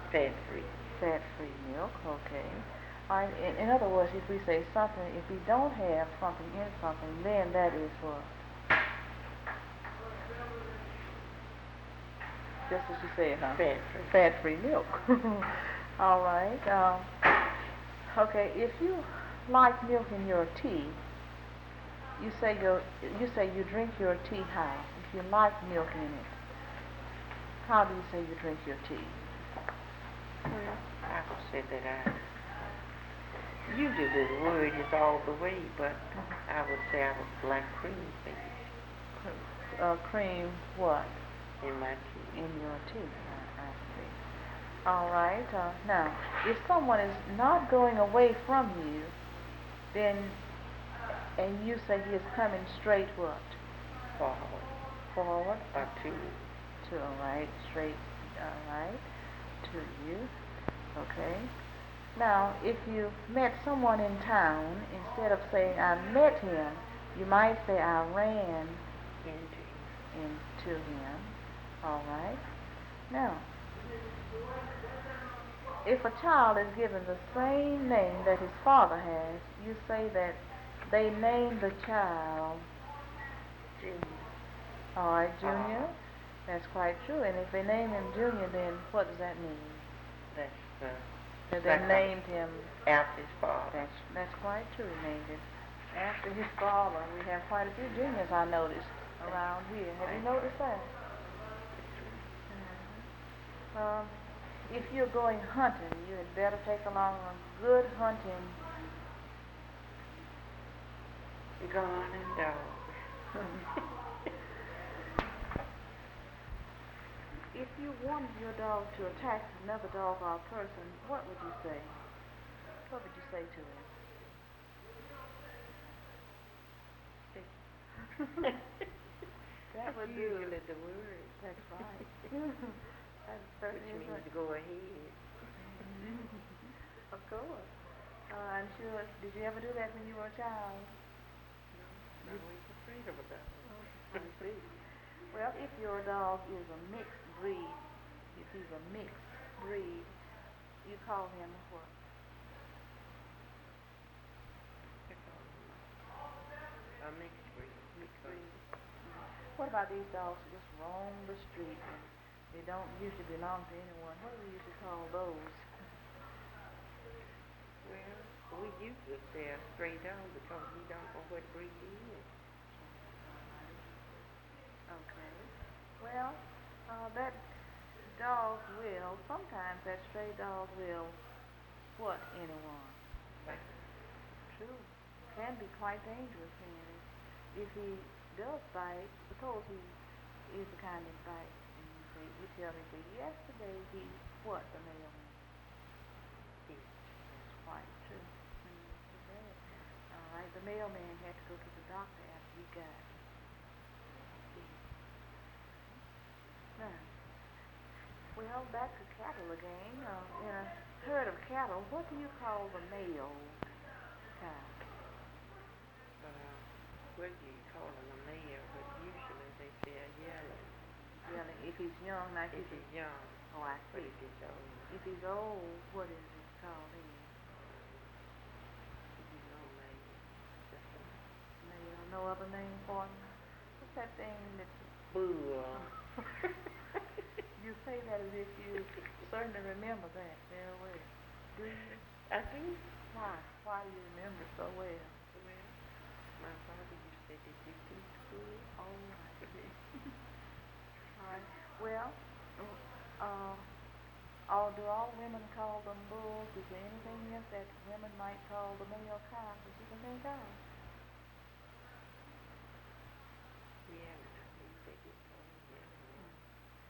Fat-free. Fat-free milk, okay. All right, in other words, if we say something, if we don't have something in something, then that is what? Just what you said, huh? Fat-free. Fat-free milk. All right. Okay, if you like milk in your tea, you say you drink your tea how? If you like milk in it, how do you say you drink your tea? Well, I would say that usually the word is all the way, but I would say I would like cream, maybe. Cream what? In my tea. In your tea. I see. All right. Now, if someone is not going away from you, then, and you say he is coming straight what? Forward. Forward? Or to. To, all right. Straight, all right. To you. Okay. Now, if you met someone in town, instead of saying I met him, you might say I ran into him. All right. Now, if a child is given the same name that his father has, you say that they named the child Junior. All right, Junior. That's quite true. And if they name him Junior, then what does that mean? That they named him after his father. That's quite true. Named him after his father. We have quite a few Juniors, I noticed, around here. Have you noticed that? If you're going hunting, you had better take along a good hunting gun and dog. If you wanted your dog to attack another dog or a person, what would you say? What would you say to him? That would do usually the word. That's right. Which means go ahead. Of course. I'm sure. Did you ever do that when you were a child? No, I was afraid of a dog. Well, if your dog is a mixed breed, if he's a mixed breed, you call him what? A mixed breed. What about these dogs who just roam the street and they don't usually belong to anyone? What do we usually call those? Well, we usually say a stray dog because we don't know what breed he is. Okay. Well, that dog will, sometimes that stray dog will what anyone? Right. True. Can be quite dangerous, and if he does bite, suppose he is the kind that bites, and you tell me, say, yesterday he, what, the mailman? Yes. That's quite true. All right, the mailman had to go to the doctor after he got it. Now, well, back to cattle again. In a herd of cattle, what do you call the male cow? Well, you call him a male, but usually they say a yearling. Yearling, if he's young, like if he's young. Oh, I see. But if he's old. If he's old, what is it called then? No name. Just a male. No other name for him? What's that thing that's... Bull. You say that as if you certainly remember that very well. Do you? I do. Why? Why do you remember so well? Well, my father used to say, did you teach school? Oh, I see. All right. Well, do all women call them bulls? Is there anything else that women might call the male cow that you can think of?